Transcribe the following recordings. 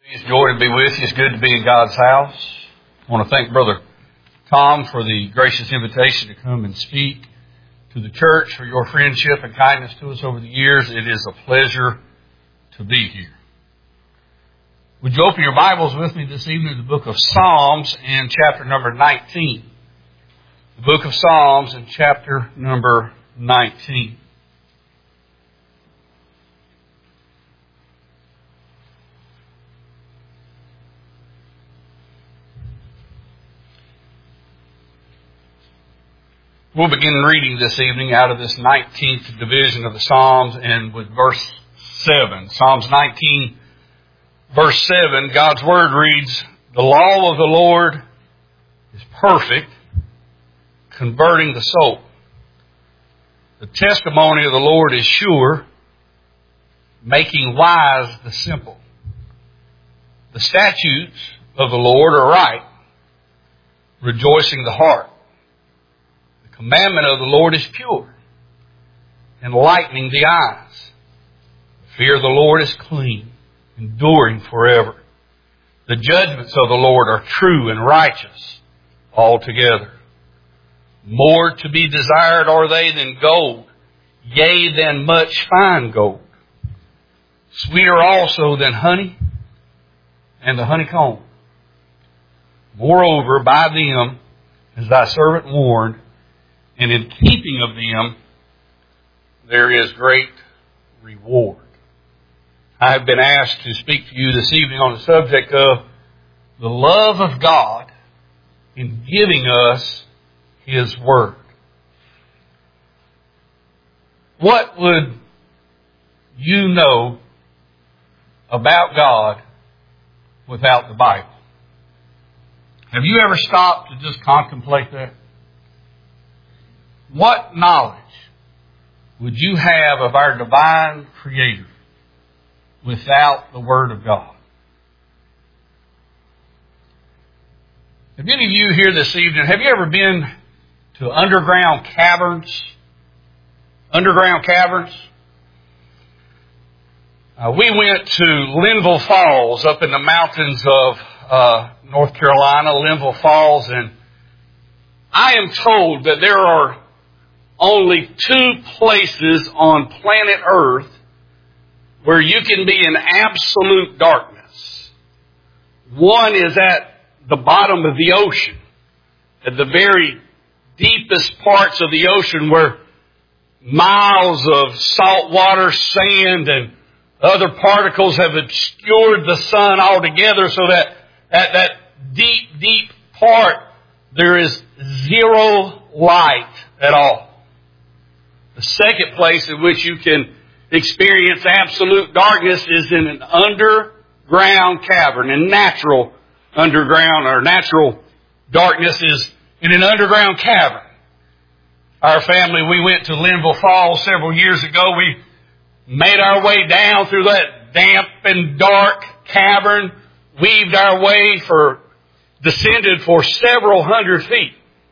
It's a joy to be with you. It's good to be in God's house. I want to thank Brother Tom for the gracious invitation to come and speak to the church, for your friendship and kindness to us over the years. It is a pleasure to be here. Would you open your Bibles with me this evening to the book of Psalms and chapter number 19. The book of Psalms and chapter number 19. We'll begin reading this evening out of this 19th division of the Psalms and with verse 7. Psalms 19, verse 7, God's Word reads, "The law of the Lord is perfect, converting the soul. The testimony of the Lord is sure, making wise the simple. The statutes of the Lord are right, rejoicing the heart. The commandment of the Lord is pure, enlightening the eyes. The fear of the Lord is clean, enduring forever. The judgments of the Lord are true and righteous altogether. More to be desired are they than gold, yea, than much fine gold. Sweeter also than honey and the honeycomb. Moreover, by them is thy servant warned, and in keeping of them there is great reward." I have been asked to speak to you this evening on the subject of the love of God in giving us His Word. What would you know about God without the Bible? Have you ever stopped to just contemplate that? What knowledge would you have of our divine Creator without the Word of God? Have any of you here this evening, have you ever been to underground caverns? Underground caverns? We went to Linville Falls up in the mountains of North Carolina, Linville Falls, and I am told that there are only two places on planet Earth where you can be in absolute darkness. One is at the bottom of the ocean, at the very deepest parts of the ocean where miles of salt water, sand, and other particles have obscured the sun altogether, so that at that deep, deep part there is zero light at all. The second place in which you can experience absolute darkness is in an underground cavern. And natural underground or natural darkness is in an underground cavern. Our family, we went to Linville Falls several years ago. We made our way down through that damp and dark cavern, weaved our way descended for several hundred feet.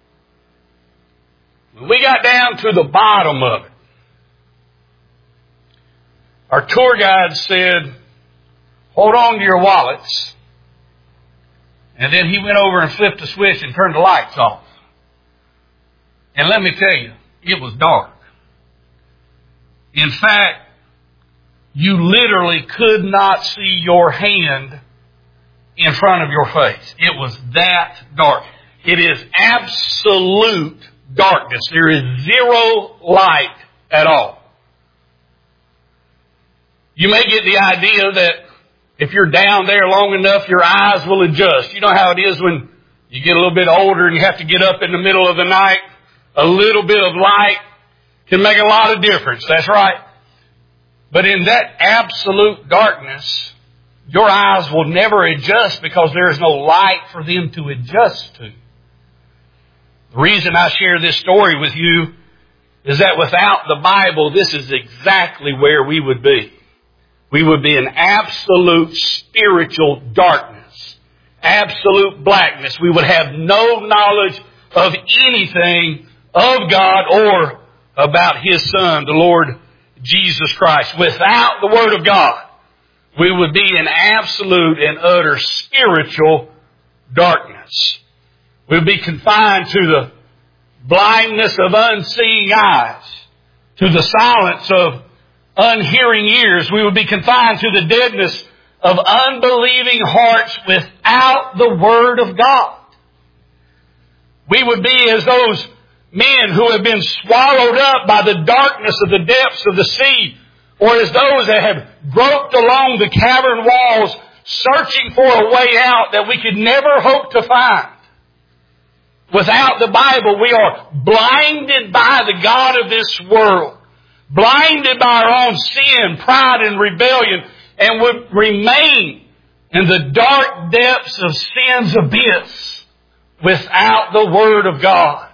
When we got down to the bottom of it, our tour guide said, "Hold on to your wallets." And then he went over and flipped a switch and turned the lights off. And let me tell you, it was dark. In fact, you literally could not see your hand in front of your face. It was that dark. It is absolute darkness. There is zero light at all. You may get the idea that if you're down there long enough, your eyes will adjust. You know how it is when you get a little bit older and you have to get up in the middle of the night. A little bit of light can make a lot of difference. That's right. But in that absolute darkness, your eyes will never adjust because there is no light for them to adjust to. The reason I share this story with you is that without the Bible, this is exactly where we would be. We would be in absolute spiritual darkness, absolute blackness. We would have no knowledge of anything of God or about His Son, the Lord Jesus Christ. Without the Word of God, we would be in absolute and utter spiritual darkness. We would be confined to the blindness of unseeing eyes, to the silence of unhearing ears. We would be confined to the deadness of unbelieving hearts without the Word of God. We would be as those men who have been swallowed up by the darkness of the depths of the sea, or as those that have groped along the cavern walls, searching for a way out that we could never hope to find. Without the Bible, we are blinded by the God of this world, blinded by our own sin, pride, and rebellion, and would remain in the dark depths of sin's abyss without the Word of God.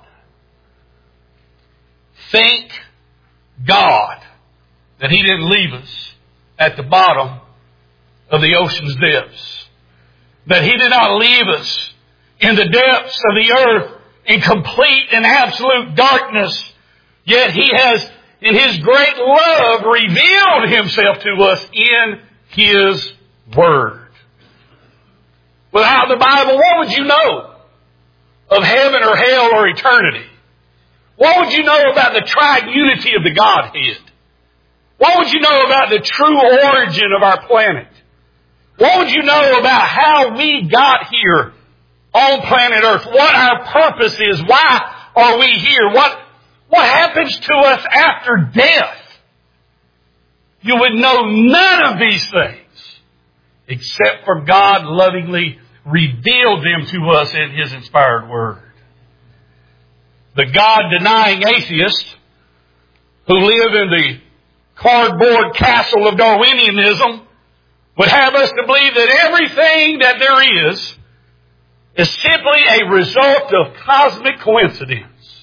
Thank God that He didn't leave us at the bottom of the ocean's depths. That He did not leave us in the depths of the earth in complete and absolute darkness. Yet He has, in His great love, revealed Himself to us in His Word. Without the Bible, what would you know of heaven or hell or eternity? What would you know about the triunity of the Godhead? What would you know about the true origin of our planet? What would you know about how we got here on planet Earth? What our purpose is? Why are we here? What happens to us after death? You would know none of these things except for God lovingly revealed them to us in His inspired Word. The God-denying atheists who live in the cardboard castle of Darwinianism would have us to believe that everything that there is simply a result of cosmic coincidence.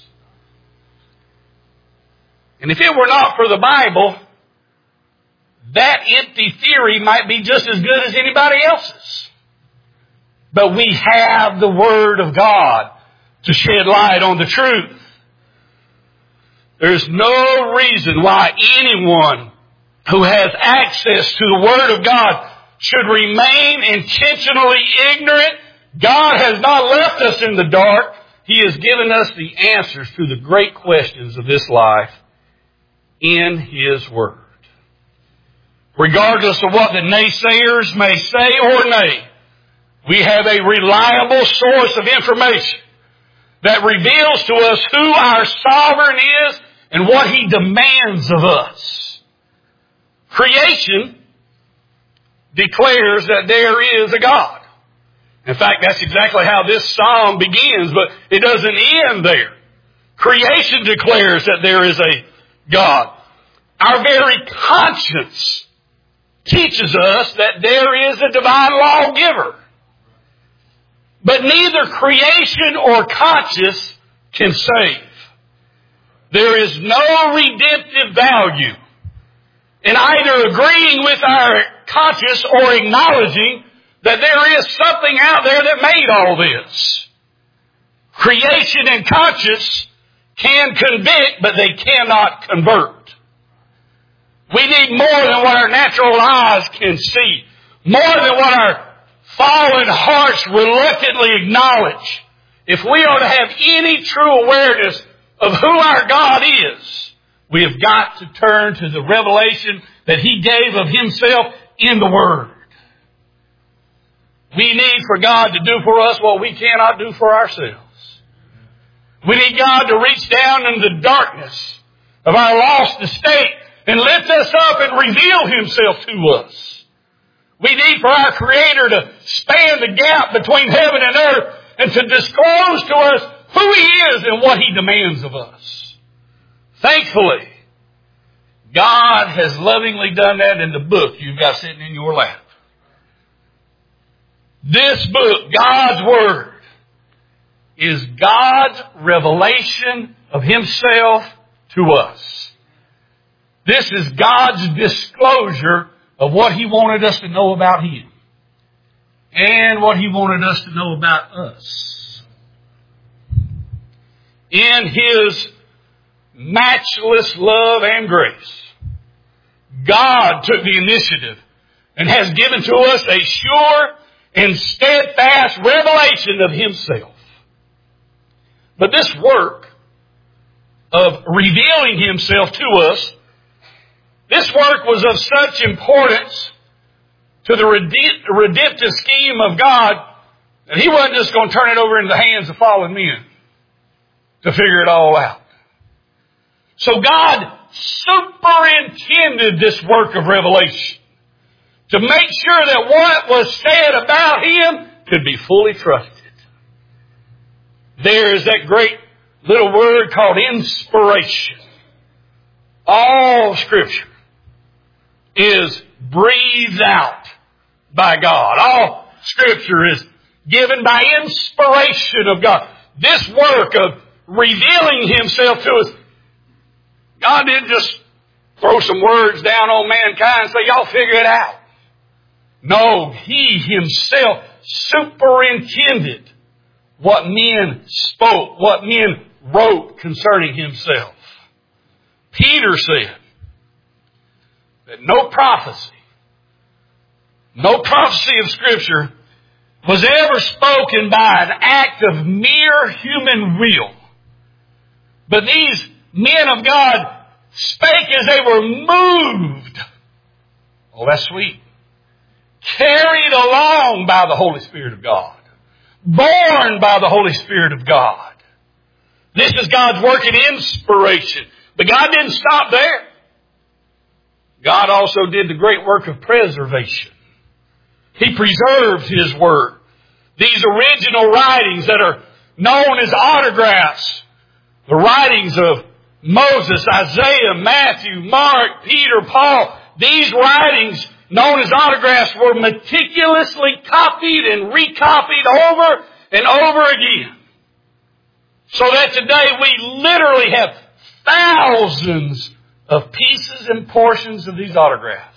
And if it were not for the Bible, that empty theory might be just as good as anybody else's. But we have the Word of God to shed light on the truth. There's no reason why anyone who has access to the Word of God should remain intentionally ignorant. God has not left us in the dark. He has given us the answers to the great questions of this life in His Word. Regardless of what the naysayers may say or nay, we have a reliable source of information that reveals to us who our sovereign is and what He demands of us. Creation declares that there is a God. In fact, that's exactly how this psalm begins, but it doesn't end there. Creation declares that there is a God. Our very conscience teaches us that there is a divine lawgiver. But neither creation or conscience can save. There is no redemptive value in either agreeing with our conscience or acknowledging that there is something out there that made all this. Creation and conscience can convict, but they cannot convert. We need more than what our natural eyes can see, more than what our fallen hearts reluctantly acknowledge. If we are to have any true awareness of who our God is, we have got to turn to the revelation that He gave of Himself in the Word. We need for God to do for us what we cannot do for ourselves. We need God to reach down in the darkness of our lost estate and lift us up and reveal Himself to us. We need for our Creator to span the gap between heaven and earth and to disclose to us who He is and what He demands of us. Thankfully, God has lovingly done that in the book you've got sitting in your lap. This book, God's Word, is God's revelation of Himself to us. This is God's disclosure of what He wanted us to know about Him and what He wanted us to know about us. In His matchless love and grace, God took the initiative and has given to us a sure and steadfast revelation of Himself. But this work of revealing Himself to us, this work was of such importance to the redemptive scheme of God that He wasn't just going to turn it over into the hands of fallen men to figure it all out. So God superintended this work of revelation to make sure that what was said about Him could be fully trusted. There is that great little word called inspiration. All Scripture is breathed out by God. All Scripture is given by inspiration of God. This work of revealing Himself to us, God didn't just throw some words down on mankind and say, y'all figure it out. No, He Himself superintended what men spoke, what men wrote concerning Himself. Peter said that no prophecy of Scripture was ever spoken by an act of mere human will. But these men of God spake as they were moved. Oh, that's sweet. Carried along by the Holy Spirit of God. Born by the Holy Spirit of God. This is God's work in inspiration. But God didn't stop there. God also did the great work of preservation. He preserved His Word. These original writings that are known as autographs, the writings of Moses, Isaiah, Matthew, Mark, Peter, Paul, these writings known as autographs were meticulously copied and recopied over and over again. So that today we literally have thousands of pieces and portions of these autographs.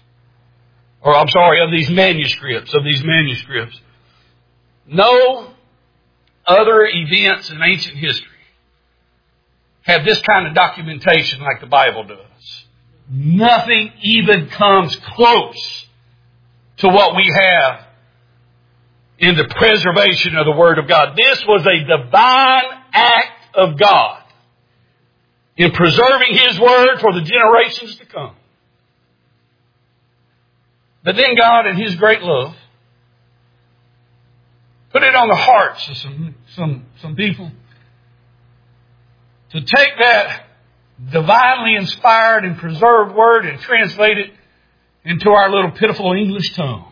Of these manuscripts. No other events in ancient history have this kind of documentation like the Bible does. Nothing even comes close to what we have in the preservation of the Word of God. This was a divine act of God in preserving His Word for the generations to come. But then God, in His great love, put it on the hearts of some people to take that divinely inspired and preserved Word and translate it into our little pitiful English tongue.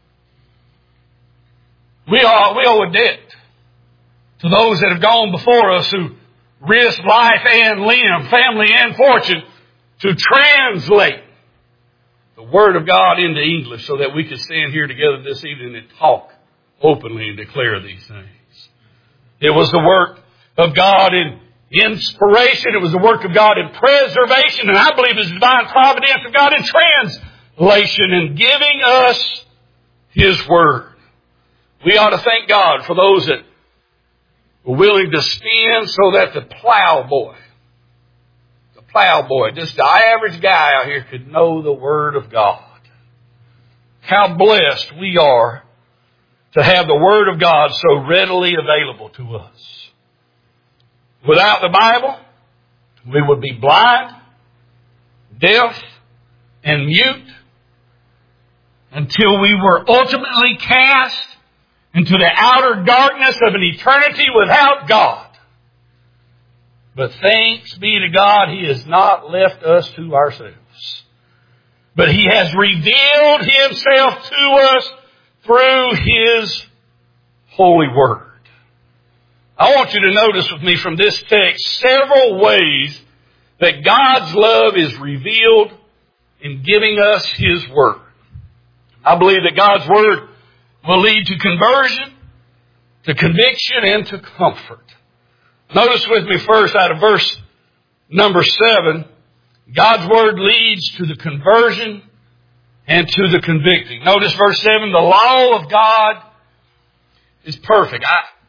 We owe a debt to those that have gone before us who risked life and limb, family and fortune to translate the Word of God into English so that we could stand here together this evening and talk openly and declare these things. It was the work of God in inspiration. It was the work of God in preservation. And I believe it's the divine providence of God in translation and giving us His Word. We ought to thank God for those that were willing to spend so that the plowboy, just the average guy out here, could know the Word of God. How blessed we are to have the Word of God so readily available to us. Without the Bible, we would be blind, deaf, and mute until we were ultimately cast into the outer darkness of an eternity without God. But thanks be to God, He has not left us to ourselves. But He has revealed Himself to us through His holy Word. I want you to notice with me from this text several ways that God's love is revealed in giving us His Word. I believe that God's Word will lead to conversion, to conviction, and to comfort. Notice with me first out of verse number 7, God's Word leads to the conversion and to the convicting. Notice verse 7, the law of God is perfect.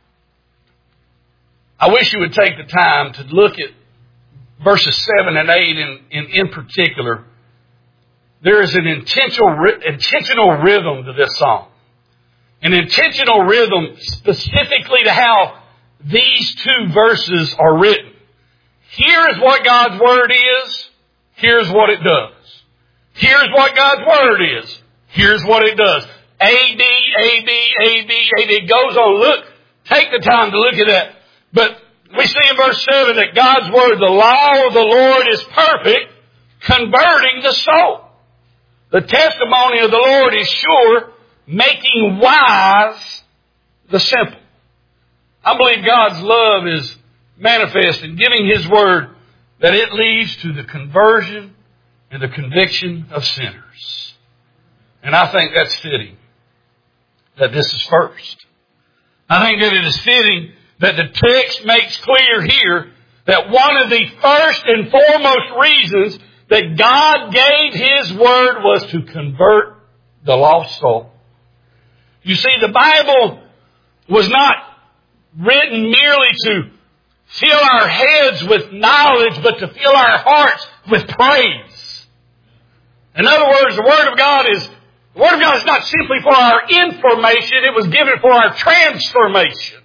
I wish you would take the time to look at verses 7 and 8 in particular there is an intentional rhythm to this song. An intentional rhythm specifically to how these two verses are written. Here is what God's Word is. Here's what it does. Here's what God's Word is. Here's what it does. A, B, A, B, A, B, A, B. It goes on. Look, take the time to look at that. But we see in verse 7 that God's Word, the law of the Lord is perfect, converting the soul. The testimony of the Lord is sure, making wise the simple. I believe God's love is manifest in giving His Word that it leads to the conversion and the conviction of sinners. And I think that's fitting that this is first. I think that it is fitting that the text makes clear here that one of the first and foremost reasons that God gave His Word was to convert the lost soul. You see, the Bible was not written merely to fill our heads with knowledge, but to fill our hearts with praise. In other words, the Word of God is not simply for our information, it was given for our transformation.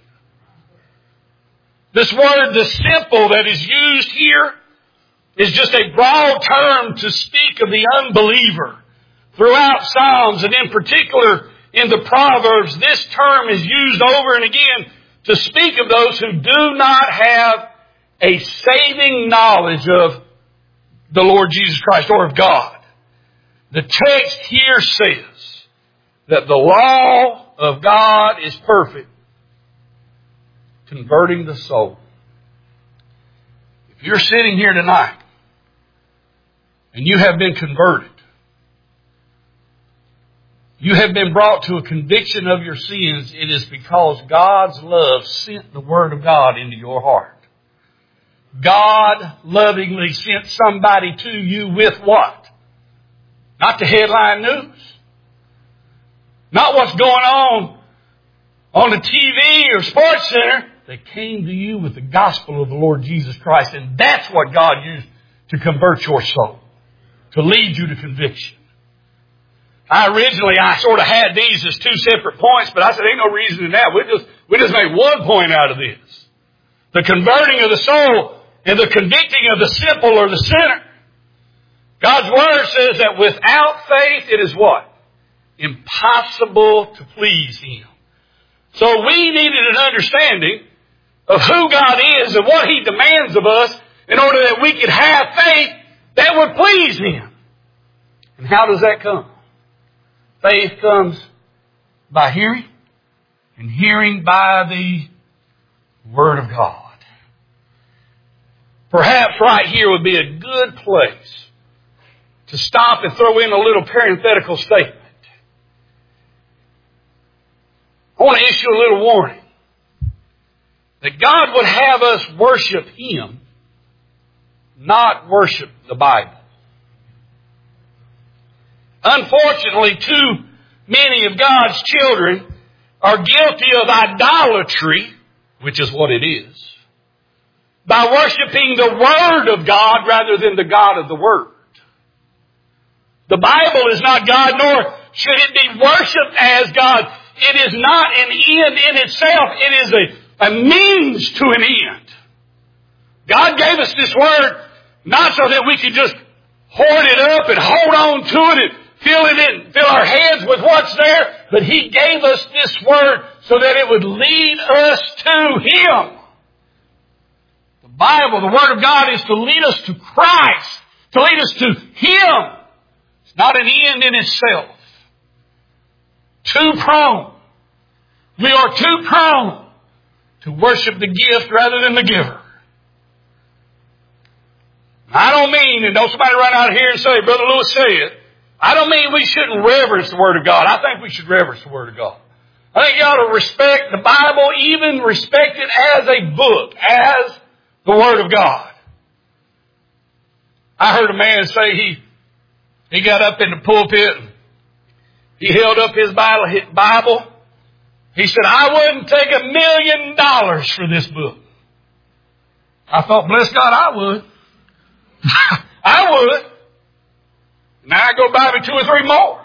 This word, the simple, that is used here is just a broad term to speak of the unbeliever. Throughout Psalms, and in particular in the Proverbs, this term is used over and again to speak of those who do not have a saving knowledge of the Lord Jesus Christ or of God. The text here says that the law of God is perfect, converting the soul. If you're sitting here tonight and you have been converted, you have been brought to a conviction of your sins, it is because God's love sent the Word of God into your heart. God lovingly sent somebody to you with what? Not the headline news. Not what's going on the TV or Sports Center. They came to you with the gospel of the Lord Jesus Christ. And that's what God used to convert your soul. To lead you to conviction. I sort of had these as two separate points, but I said, ain't no reason in that. We just made one point out of this. The converting of the soul and the convicting of the simple or the sinner. God's Word says that without faith, it is what? Impossible to please Him. So we needed an understanding of who God is and what He demands of us in order that we could have faith that would please Him. And how does that come? Faith comes by hearing, and hearing by the Word of God. Perhaps right here would be a good place to stop and throw in a little parenthetical statement. I want to issue a little warning that God would have us worship Him, not worship the Bible. Unfortunately, too many of God's children are guilty of idolatry, which is what it is, by worshiping the Word of God rather than the God of the Word. The Bible is not God, nor should it be worshipped as God. It is not an end in itself. It is a means to an end. God gave us this Word not so that we could just hoard it up and hold on to it and fill our heads with what's there, but He gave us this Word so that it would lead us to Him. The Bible, the Word of God, is to lead us to Christ, to lead us to Him. It's not an end in itself. Too prone. We are too prone to worship the gift rather than the giver. I don't mean, and don't somebody run out here and say, Brother Lewis said, I don't mean we shouldn't reverence the Word of God. I think we should reverence the Word of God. I think you ought to respect the Bible, even respect it as a book, as the Word of God. I heard a man say he got up in the pulpit, he held up his Bible. He said, I wouldn't take $1 million for this book. I thought, bless God, I would. I would. Now I go buy me 2 or 3 more.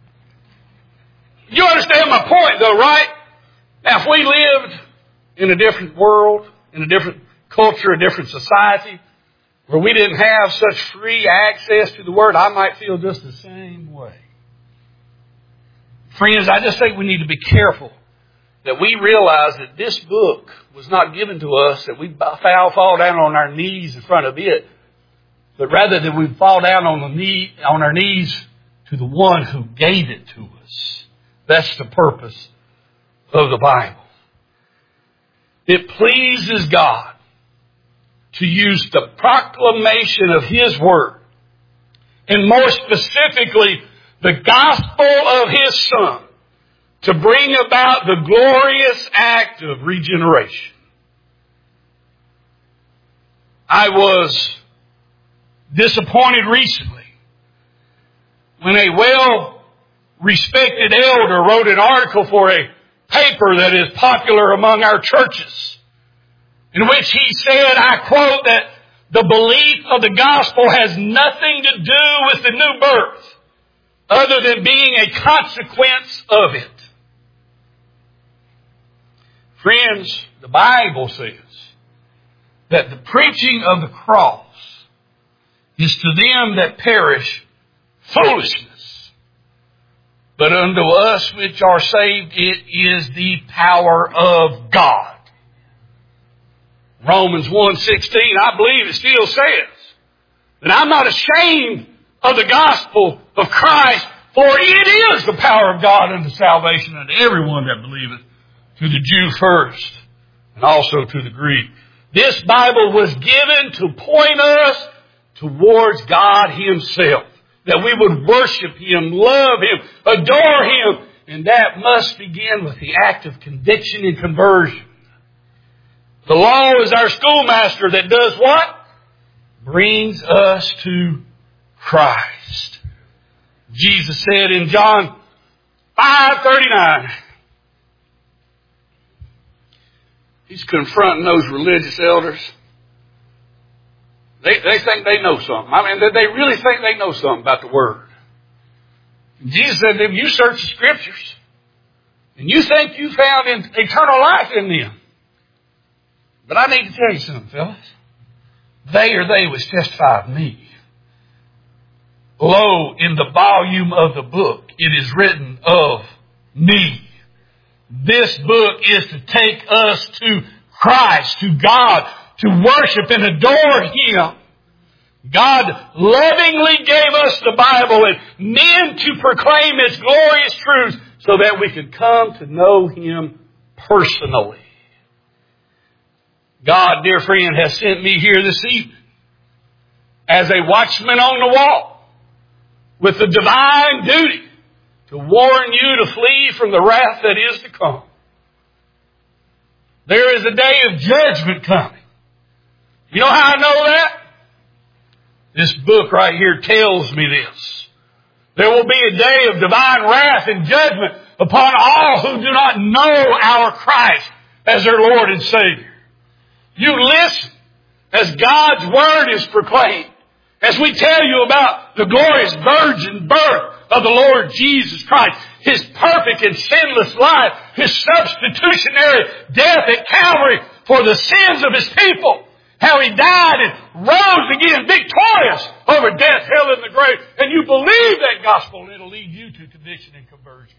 You understand my point though, right? Now if we lived in a different world, in a different culture, a different society, where we didn't have such free access to the Word, I might feel just the same way. Friends, I just think we need to be careful that we realize that this book was not given to us, that we fall down on our knees in front of it, but rather that we fall down on our knees to the one who gave it to us. That's the purpose of the Bible. It pleases God to use the proclamation of His Word, and more specifically, the gospel of His Son, to bring about the glorious act of regeneration. I was disappointed recently when a well-respected elder wrote an article for a paper that is popular among our churches, in which he said, I quote, that the belief of the gospel has nothing to do with the new birth other than being a consequence of it. Friends, the Bible says that the preaching of the cross is to them that perish foolishness, but unto us which are saved it is the power of God. Romans 1:16, I believe it still says that I'm not ashamed of the gospel of Christ, for it is the power of God unto salvation unto everyone that believeth, to the Jew first, and also to the Greek. This Bible was given to point us towards God Himself, that we would worship Him, love Him, adore Him, and that must begin with the act of conviction and conversion. The law is our schoolmaster that does what? Brings us to Christ. Jesus said in John 5:39, He's confronting those religious elders. They think they know something. I mean, they really think they know something about the Word. And Jesus said to them, you search the Scriptures, and you think you found eternal life in them. But I need to tell you something, fellas. They which testify of me. Lo, in the volume of the book, it is written of me. This book is to take us to Christ, to God, to worship and adore Him. God lovingly gave us the Bible and men to proclaim its glorious truths so that we could come to know Him personally. God, dear friend, has sent me here this evening as a watchman on the wall with the divine duty to warn you to flee from the wrath that is to come. There is a day of judgment coming. You know how I know that? This book right here tells me this. There will be a day of divine wrath and judgment upon all who do not know our Christ as their Lord and Savior. You listen as God's Word is proclaimed, as we tell you about the glorious virgin birth of the Lord Jesus Christ, His perfect and sinless life, His substitutionary death at Calvary for the sins of His people, how He died and rose again victorious over death, hell, and the grave. And you believe that gospel, and it'll lead you to conviction and conversion.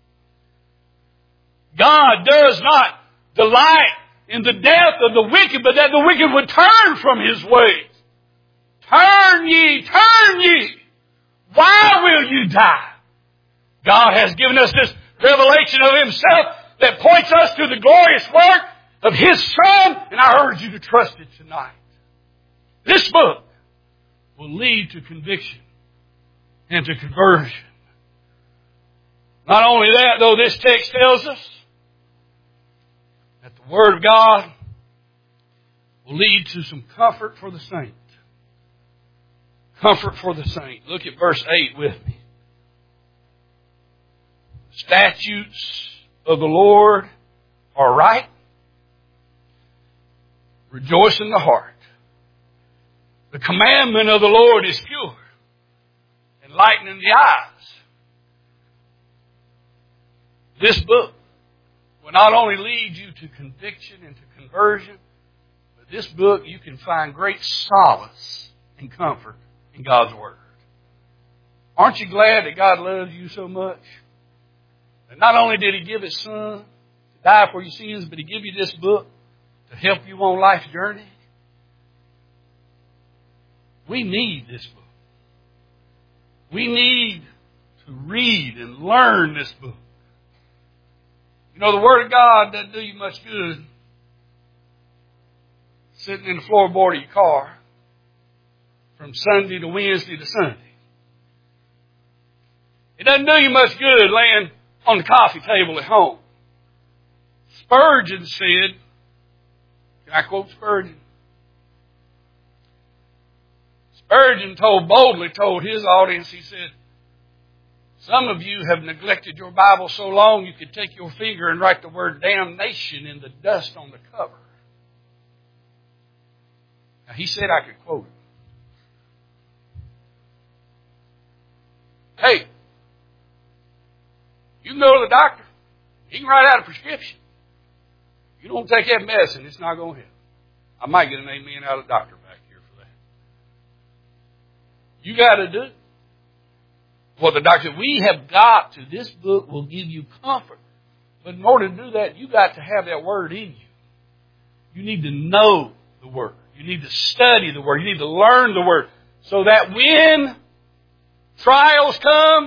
God does not delight in the death of the wicked, but that the wicked would turn from his ways. Turn ye, turn ye. Why will you die? God has given us this revelation of Himself that points us to the glorious work of His Son, and I urge you to trust it tonight. This book will lead to conviction and to conversion. Not only that, though, this text tells us that the Word of God will lead to some comfort for the saint. Comfort for the saint. Look at verse 8 with me. Statutes of the Lord are right. Rejoice in the heart. The commandment of the Lord is pure. And enlightening the eyes. This book will not only lead you to conviction and to conversion, but this book you can find great solace and comfort in God's Word. Aren't you glad that God loves you so much? And not only did He give His Son to die for your sins, but He gave you this book to help you on life's journey? We need this book. We need to read and learn this book. You know, the Word of God doesn't do you much good sitting in the floorboard of your car from Sunday to Wednesday to Sunday. It doesn't do you much good laying on the coffee table at home. Spurgeon said, can I quote Spurgeon? Spurgeon boldly told his audience, he said, some of you have neglected your Bible so long you could take your finger and write the word damnation in the dust on the cover. Now, he said I could quote it. Hey, you can go to the doctor. He can write out a prescription. You don't take that medicine, it's not going to help. I might get an amen out of the doctor back here for that. You got to do what the doctor said. We have got to. This book will give you comfort. But in order to do that, you got to have that Word in you. You need to know the Word. You need to study the Word. You need to learn the Word. So that when trials come,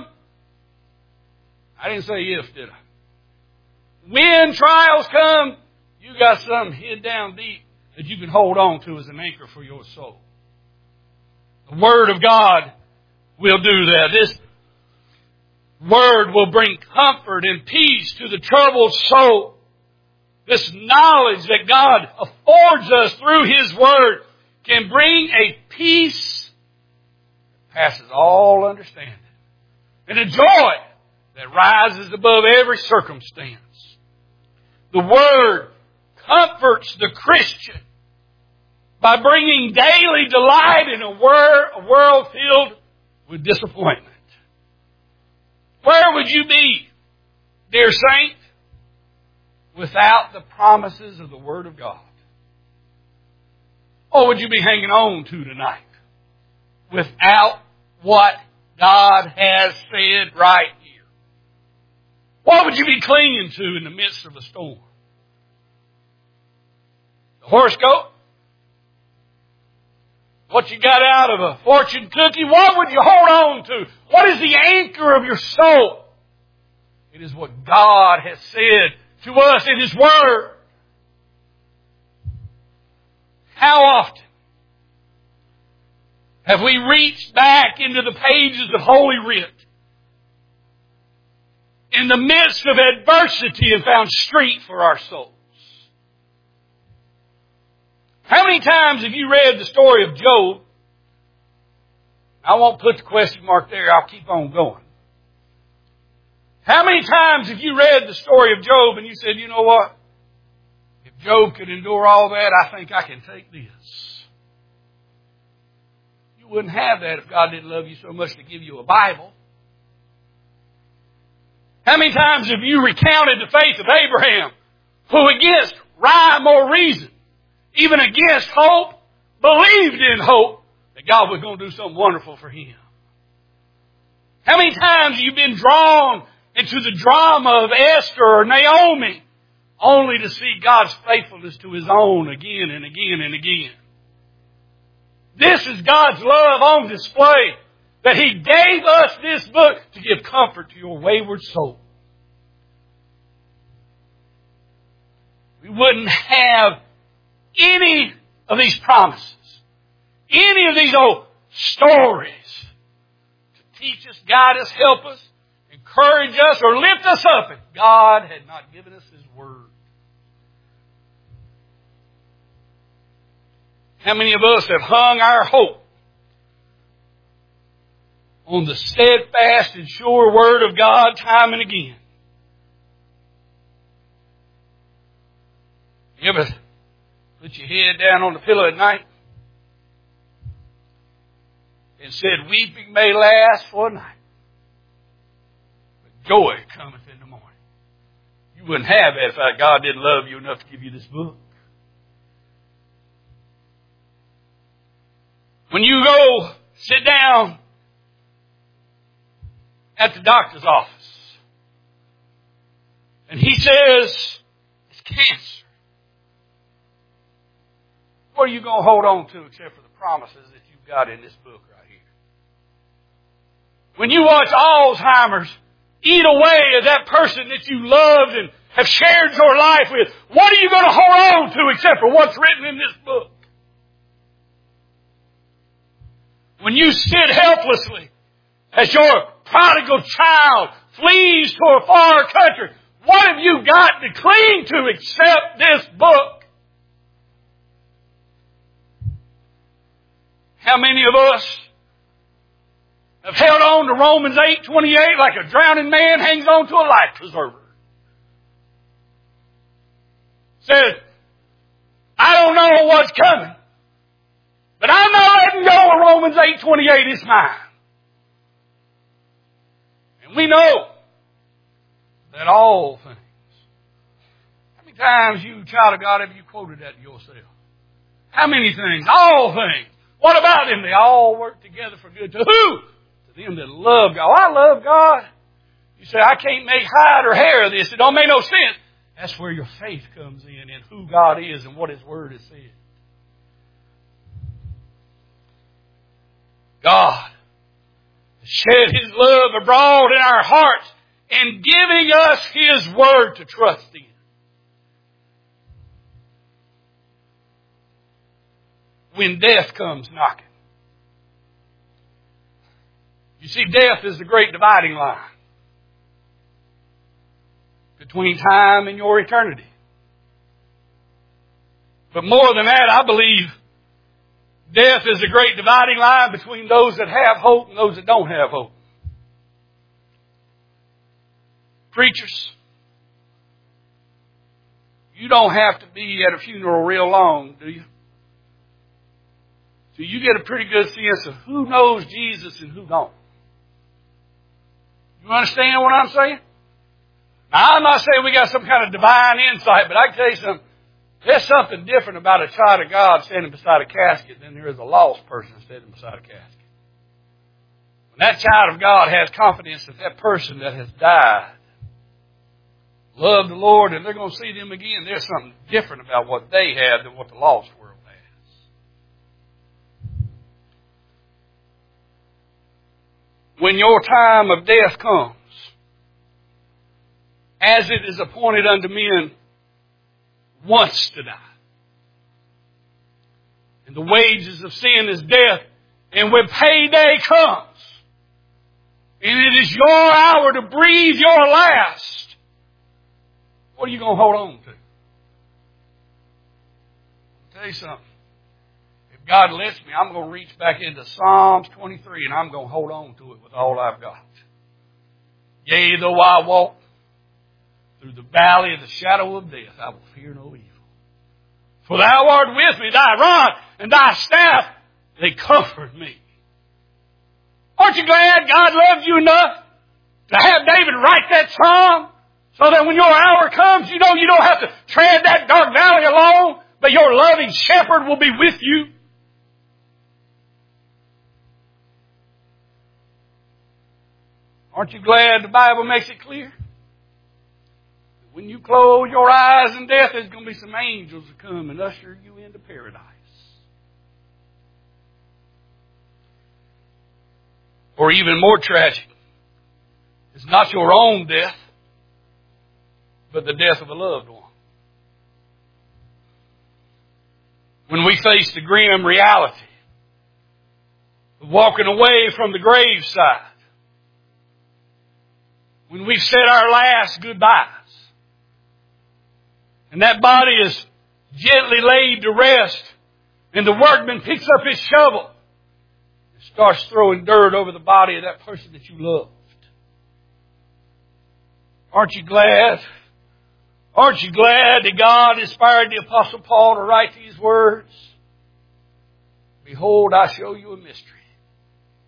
I didn't say if, did I? When trials come, you got something hid down deep that you can hold on to as an anchor for your soul. The Word of God will do that. This Word will bring comfort and peace to the troubled soul. This knowledge that God affords us through His Word can bring a peace that passes all understanding and a joy that rises above every circumstance. The Word comforts the Christian by bringing daily delight in a world filled with disappointment. Where would you be, dear saint, without the promises of the Word of God? Or would you be hanging on to tonight without what God has said right here? What would you be clinging to in the midst of a storm? The horoscope? What you got out of a fortune cookie? What would you hold on to? What is the anchor of your soul? It is what God has said to us in His Word. How often have we reached back into the pages of Holy Writ in the midst of adversity and found strength for our souls? How many times have you read the story of Job? I won't put the question mark there. I'll keep on going. How many times have you read the story of Job and you said, you know what? If Job could endure all that, I think I can take this. You wouldn't have that if God didn't love you so much to give you a Bible. How many times have you recounted the faith of Abraham, who against rhyme or reason, even against hope, believed in hope that God was going to do something wonderful for him? How many times have you been drawn into the drama of Esther or Naomi only to see God's faithfulness to His own again and again and again? This is God's love on display, that He gave us this book to give comfort to your wayward soul. We wouldn't have any of these promises, any of these old stories to teach us, guide us, help us, encourage us, or lift us up if God had not given us His Word. How many of us have hung our hope on the steadfast and sure Word of God time and again? You ever put your head down on the pillow at night and said, weeping may last for a night, but joy cometh in the morning. You wouldn't have that if God didn't love you enough to give you this book. When you go sit down at the doctor's office, and he says, it's cancer. What are you going to hold on to except for the promises that you've got in this book right here? When you watch Alzheimer's eat away at that person that you loved and have shared your life with, what are you going to hold on to except for what's written in this book? When you sit helplessly as your prodigal child flees to a far country, what have you got to cling to except this book? How many of us have held on to Romans 8:28 like a drowning man hangs on to a life preserver? Says, I don't know what's coming, but I'm not letting go of Romans 8:28. It's mine. And we know that all things. How many times, you child of God, have you quoted that to yourself? How many things? All things. What about them? They all work together for good. To who? To them that love God. Oh, I love God. You say, I can't make hide or hair of this. It don't make no sense. That's where your faith comes in who God is and what His Word has said. God has shed His love abroad in our hearts and giving us His Word to trust in. When death comes knocking. You see, death is the great dividing line between time and your eternity. But more than that, I believe death is the great dividing line between those that have hope and those that don't have hope. Preachers, you don't have to be at a funeral real long, do you? So you get a pretty good sense of who knows Jesus and who don't. You understand what I'm saying? Now, I'm not saying we got some kind of divine insight, but I can tell you something. There's something different about a child of God standing beside a casket than there is a lost person standing beside a casket. When that child of God has confidence that that person that has died loved the Lord and they're going to see them again, there's something different about what they had than what the lost world has. When your time of death comes, as it is appointed unto men once to die. And the wages of sin is death. And when payday comes, and it is your hour to breathe your last, what are you going to hold on to? I'll tell you something. If God lets me, I'm going to reach back into Psalms 23 and I'm going to hold on to it with all I've got. Yea, though I walk through the valley of the shadow of death, I will fear no evil. For thou art with me, thy rod and thy staff, they comfort me. Aren't you glad God loved you enough to have David write that song so that when your hour comes, you know you don't have to tread that dark valley alone, but your loving shepherd will be with you? Aren't you glad the Bible makes it clear? When you close your eyes in death, there's going to be some angels that come and usher you into paradise. Or even more tragic, it's not your own death, but the death of a loved one. When we face the grim reality of walking away from the graveside, when we've said our last goodbyes, and that body is gently laid to rest, and the workman picks up his shovel and starts throwing dirt over the body of that person that you loved. Aren't you glad? Aren't you glad that God inspired the Apostle Paul to write these words? Behold, I show you a mystery.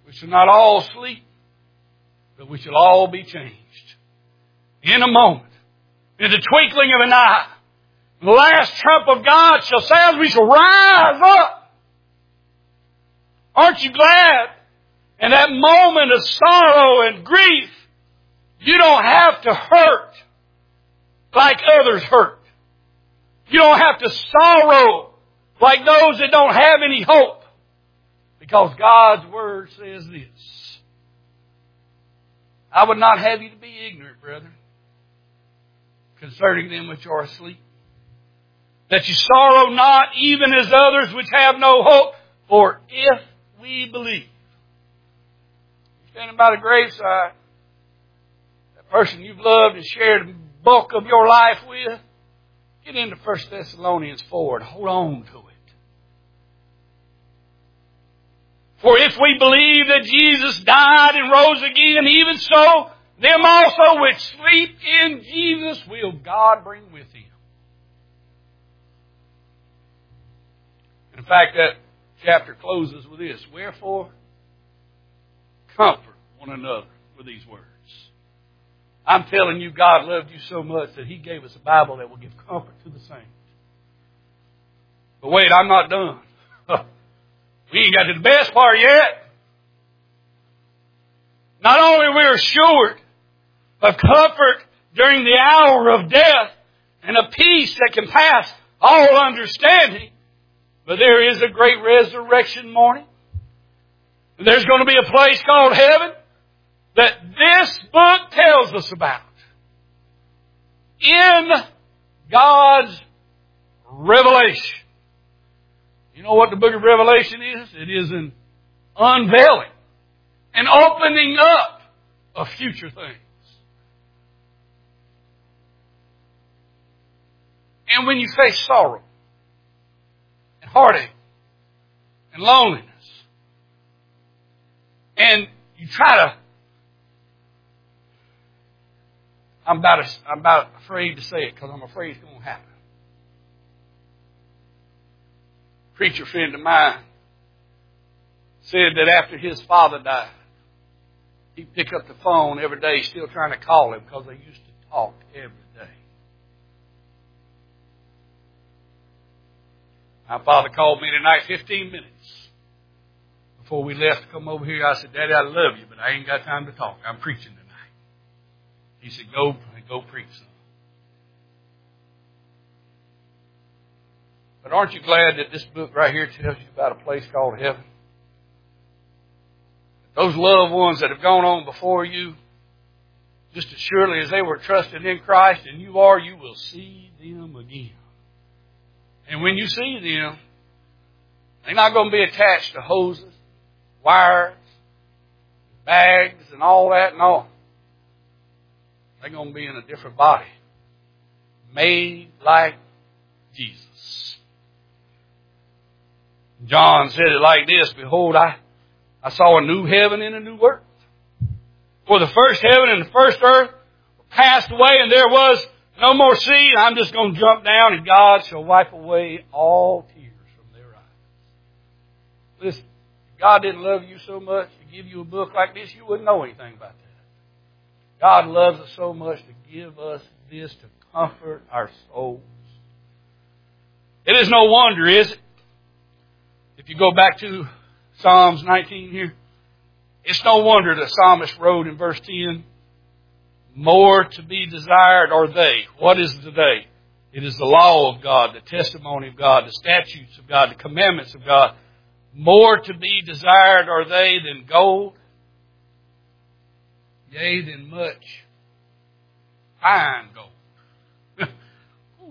We shall not all sleep, but we shall all be changed. In a moment, in the twinkling of an eye, the last trump of God shall sound, we shall rise up. Aren't you glad? In that moment of sorrow and grief, you don't have to hurt like others hurt. You don't have to sorrow like those that don't have any hope. Because God's Word says this. I would not have you to be ignorant, brethren, concerning them which are asleep, that you sorrow not even as others which have no hope. For if we believe. Standing by the graveside, that person you've loved and shared the bulk of your life with, get into 1 Thessalonians 4 and hold on to it. For if we believe that Jesus died and rose again, even so, them also which sleep in Jesus will God bring with Him. In fact, that chapter closes with this. Wherefore, comfort one another with these words. I'm telling you, God loved you so much that He gave us a Bible that will give comfort to the saints. But wait, I'm not done. We ain't got to the best part yet. Not only are we assured of comfort during the hour of death and a peace that can pass all understanding, but there is a great resurrection morning. There's going to be a place called heaven that this book tells us about. In God's revelation. You know what the book of Revelation is? It is an unveiling, an opening up of future things. And when you face sorrow and heartache and loneliness, and you try to, I'm about afraid to say it because I'm afraid it's going to happen. A preacher friend of mine said that after his father died, he'd pick up the phone every day, still trying to call him because they used to talk every day. My father called me tonight 15 minutes before we left to come over here. I said, Daddy, I love you, but I ain't got time to talk. I'm preaching tonight. He said, go preach some. But aren't you glad that this book right here tells you about a place called heaven? Those loved ones that have gone on before you, just as surely as they were trusting in Christ, and you are, you will see them again. And when you see them, they're not going to be attached to hoses, wires, bags, and all that. No. They're going to be in a different body, made like Jesus. John said it like this, Behold, I saw a new heaven and a new earth. For the first heaven and the first earth passed away, and there was no more sea. I'm just going to jump down, and God shall wipe away all tears from their eyes. Listen, if God didn't love you so much to give you a book like this, you wouldn't know anything about that. God loves us so much to give us this to comfort our souls. It is no wonder, is it? If you go back to Psalms 19 here, it's no wonder the psalmist wrote in verse 10, more to be desired are they. What is the they? It is the law of God, the testimony of God, the statutes of God, the commandments of God. More to be desired are they than gold, yea, than much fine gold. I'm going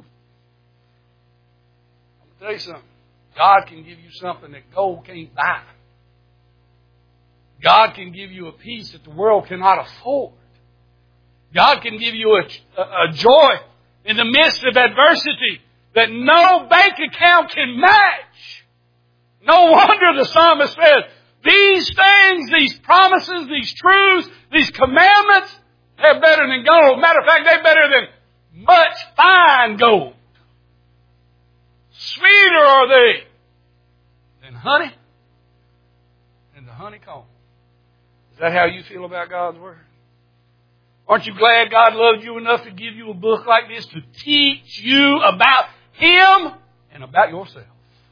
to tell you something. God can give you something that gold can't buy. God can give you a peace that the world cannot afford. God can give you a joy in the midst of adversity that no bank account can match. No wonder the psalmist says, these things, these promises, these truths, these commandments, they're better than gold. Matter of fact, they're better than much fine gold. Sweeter are they than honey and the honeycomb. Is that how you feel about God's Word? Aren't you glad God loved you enough to give you a book like this to teach you about Him and about yourself?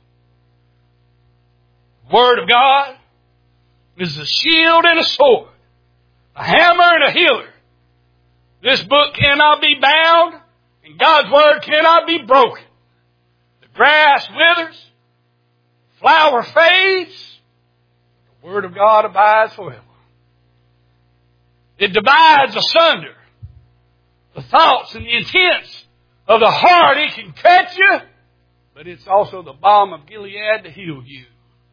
The Word of God is a shield and a sword, a hammer and a healer. This book cannot be bound, and God's Word cannot be broken. The grass withers, flower fades, the Word of God abides forever. It divides asunder the thoughts and the intents of the heart. It can cut you, but it's also the balm of Gilead to heal you.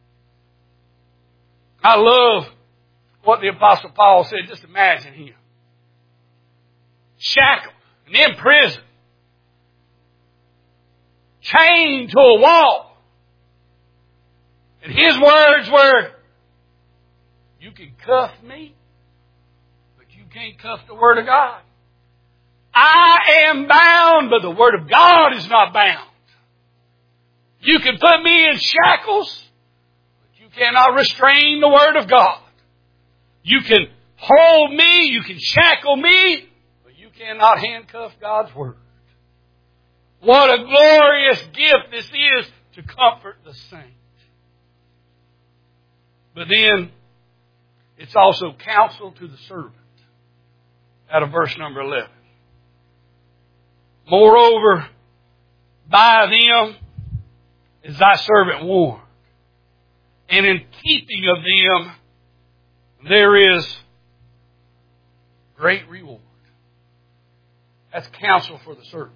I love what the Apostle Paul said. Just imagine him. Shackled and in prison. Chained to a wall. And his words were, you can cuff me, but you can't cuff the Word of God. I am bound, but the Word of God is not bound. You can put me in shackles, but you cannot restrain the Word of God. You can hold me, you can shackle me, but you cannot handcuff God's Word. What a glorious gift this is to comfort the saint. But then, it's also counsel to the servant. Out of verse number 11. Moreover, by them is thy servant warned. And in keeping of them, there is great reward. That's counsel for the servant.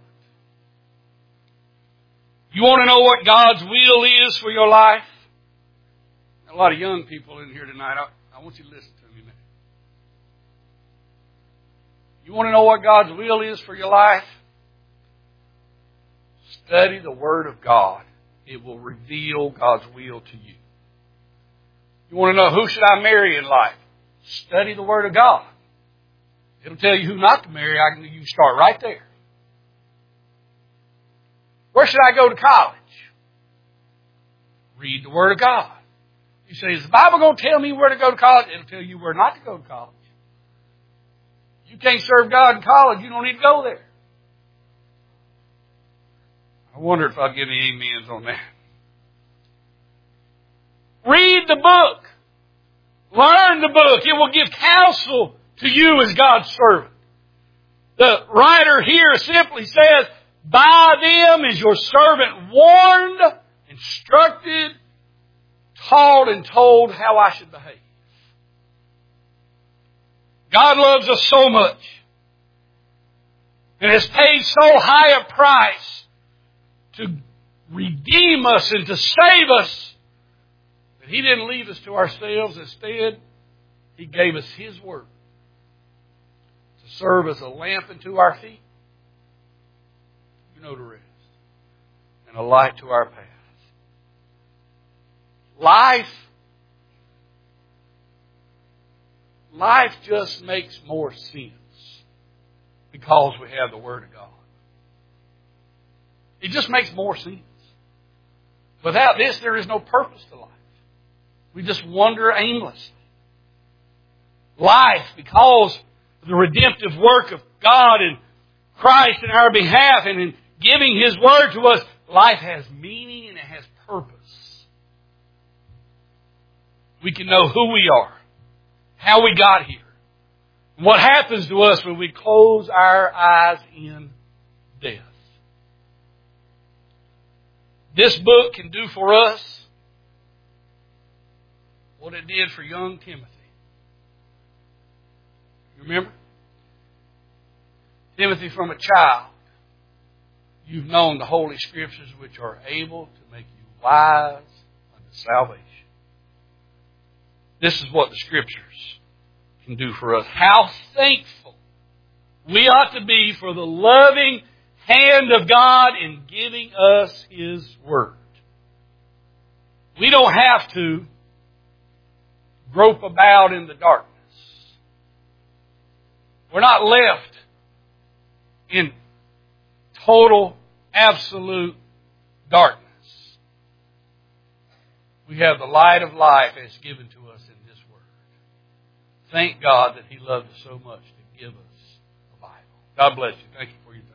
You want to know what God's will is for your life? A lot of young people in here tonight. I want you to listen to me a minute. You want to know what God's will is for your life? Study the Word of God. It will reveal God's will to you. You want to know who should I marry in life? Study the Word of God. It'll tell you who not to marry. You can start right there. Where should I go to college? Read the Word of God. You say, is the Bible going to tell me where to go to college? It'll tell you where not to go to college. You can't serve God in college. You don't need to go there. I wonder if I'll get any amens on that. Read the book. Learn the book. It will give counsel to you as God's servant. The writer here simply says, by them is your servant warned, instructed, taught, and told how I should behave. God loves us so much and has paid so high a price to redeem us and to save us that He didn't leave us to ourselves. Instead, He gave us His Word to serve as a lamp unto our feet. You know the rest. And a light to our path. Life just makes more sense because we have the Word of God. It just makes more sense. Without this, there is no purpose to life. We just wander aimlessly. Life, because of the redemptive work of God and Christ in our behalf and in giving His Word to us, life has meaning and it has purpose. We can know who we are, how we got here, and what happens to us when we close our eyes in death. This book can do for us what it did for young Timothy. You remember? Timothy, from a child, you've known the Holy Scriptures which are able to make you wise unto salvation. This is what the Scriptures can do for us. How thankful we ought to be for the loving hand of God in giving us His Word. We don't have to grope about in the darkness. We're not left in total, absolute darkness. We have the light of life as given to us in this Word. Thank God that He loved us so much to give us a Bible. God bless you. Thank you for your time.